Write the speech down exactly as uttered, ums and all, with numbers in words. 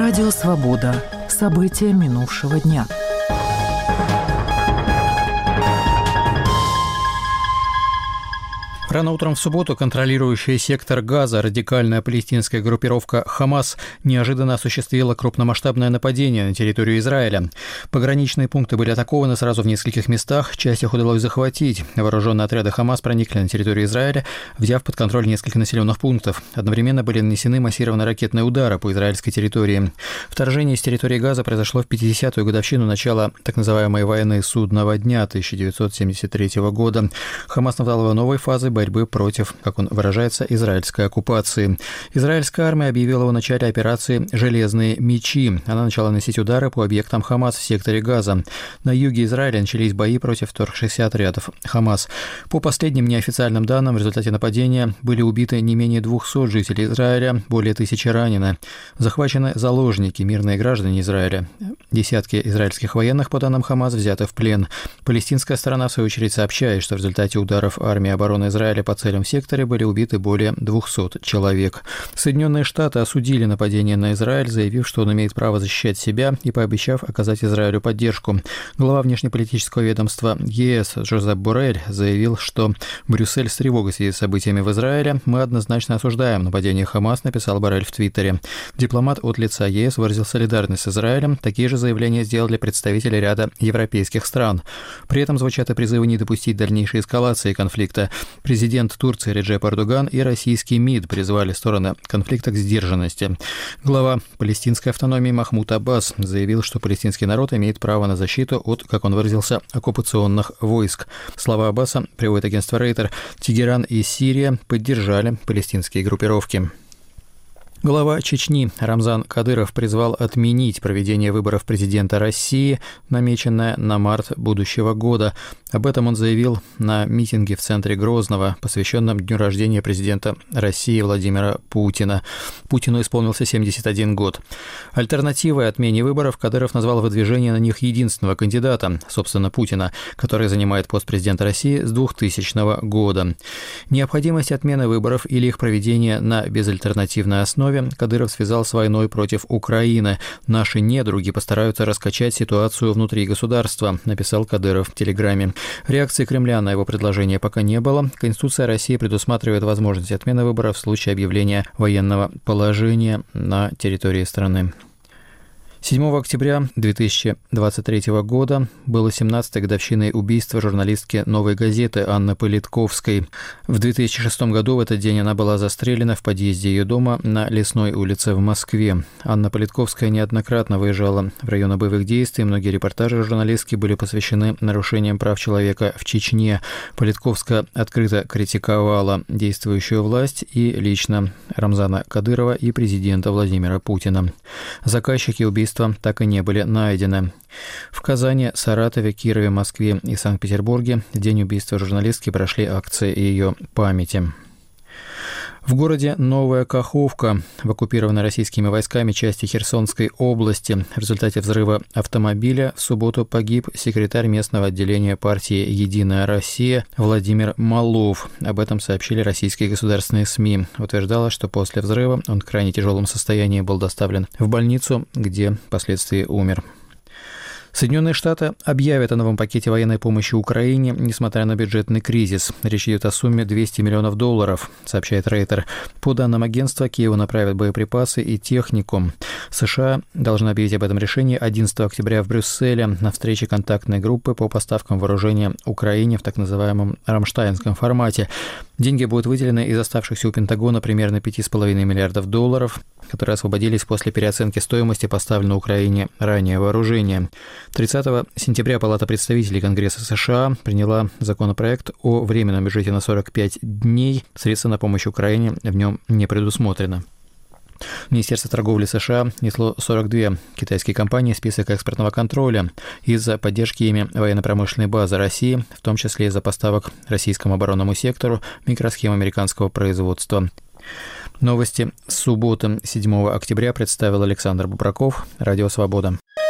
Радио «Свобода». События минувшего дня. Рано утром в субботу контролирующая сектор Газа радикальная палестинская группировка «Хамас» неожиданно осуществила крупномасштабное нападение на территорию Израиля. Пограничные пункты были атакованы сразу в нескольких местах, часть их удалось захватить. Вооруженные отряды «Хамас» проникли на территорию Израиля, взяв под контроль несколько населенных пунктов. Одновременно были нанесены массированные ракетные удары по израильской территории. Вторжение с территории Газа произошло в пятидесятую годовщину начала так называемой войны Судного дня тысяча девятьсот семьдесят третьего года. «Хамас» назвал его новой фазой борьбы против, как он выражается, израильской оккупации. Израильская армия объявила о начале операции «Железные мечи». Она начала наносить удары по объектам «Хамас» в секторе Газа. На юге Израиля начались бои против вторгшихся отрядов «Хамас». По последним неофициальным данным, в результате нападения были убиты не менее двухсот жителей Израиля, более тысячи ранены. Захвачены заложники, мирные граждане Израиля. Десятки израильских военных, по данным «Хамас», взяты в плен. Палестинская сторона, в свою очередь, сообщает, что в результате ударов армии обороны Израиля по целям в секторе были убиты более двухсот человек. Соединенные Штаты осудили нападение на Израиль, заявив, что он имеет право защищать себя и пообещав оказать Израилю поддержку. Глава внешнеполитического ведомства ЕС Жозеп Боррель заявил, что Брюссель с тревогой следит за событиями в Израиле. «Мы однозначно осуждаем нападение Хамас», написал Боррель в Твиттере. Дипломат от лица ЕС выразил солидарность с Израилем. Такие же заявления сделали представители ряда европейских стран. При этом звучат и призывы не допустить дальнейшей эскалации конфликта. Президент Турции Реджеп Эрдоган и российский МИД призвали стороны конфликта к сдержанности. Глава палестинской автономии Махмуд Аббас заявил, что палестинский народ имеет право на защиту от, как он выразился, оккупационных войск. Слова Аббаса приводит агентство Рейтер. Тегеран и Сирия поддержали палестинские группировки. Глава Чечни Рамзан Кадыров призвал отменить проведение выборов президента России, намеченное на март будущего года. Об этом он заявил на митинге в центре Грозного, посвященном дню рождения президента России Владимира Путина. Путину исполнился семьдесят один год. Альтернативой отмене выборов Кадыров назвал выдвижение на них единственного кандидата, собственно, Путина, который занимает пост президента России с двухтысячного года. Необходимость отмены выборов или их проведения на безальтернативной основе Кадыров связал с войной против Украины. «Наши недруги постараются раскачать ситуацию внутри государства», написал Кадыров в Телеграме. Реакции Кремля на его предложение пока не было. Конституция России предусматривает возможность отмены выборов в случае объявления военного положения на территории страны. седьмого октября две тысячи двадцать третьего года было семнадцатой годовщиной убийства журналистки «Новой газеты» Анны Политковской. В две тысячи шестом году в этот день она была застрелена в подъезде ее дома на Лесной улице в Москве. Анна Политковская неоднократно выезжала в районы боевых действий. Многие репортажи журналистки были посвящены нарушениям прав человека в Чечне. Политковская открыто критиковала действующую власть и лично Рамзана Кадырова и президента Владимира Путина. Заказчики убийства так и не были найдены. В Казани, Саратове, Кирове, Москве и Санкт-Петербурге в день убийства журналистки прошли акции ее памяти. В городе Новая Каховка, в оккупированной российскими войсками части Херсонской области, в результате взрыва автомобиля в субботу погиб секретарь местного отделения партии «Единая Россия» Владимир Малов. Об этом сообщили российские государственные СМИ. Утверждалось, что после взрыва он в крайне тяжелом состоянии был доставлен в больницу, где впоследствии умер. Соединенные Штаты объявят о новом пакете военной помощи Украине, несмотря на бюджетный кризис. Речь идет о сумме двести миллионов долларов, сообщает Рейтер. По данным агентства, Киеву направят боеприпасы и технику. США должны объявить об этом решении одиннадцатого октября в Брюсселе на встрече контактной группы по поставкам вооружения Украине в так называемом рамштайнском формате. Деньги будут выделены из оставшихся у Пентагона примерно пять целых пять десятых миллиардов долларов, которые освободились после переоценки стоимости поставленного Украине ранее вооружения. тридцатого сентября Палата представителей Конгресса США приняла законопроект о временном бюджете на сорок пять дней. Средства на помощь Украине в нем не предусмотрено. Министерство торговли США несло сорок две китайские компании в список экспортного контроля из-за поддержки ими военно-промышленной базы России, в том числе из-за поставок российскому оборонному сектору микросхем американского производства. Новости с субботы седьмого октября представил Александр Бубраков, Радио «Свобода».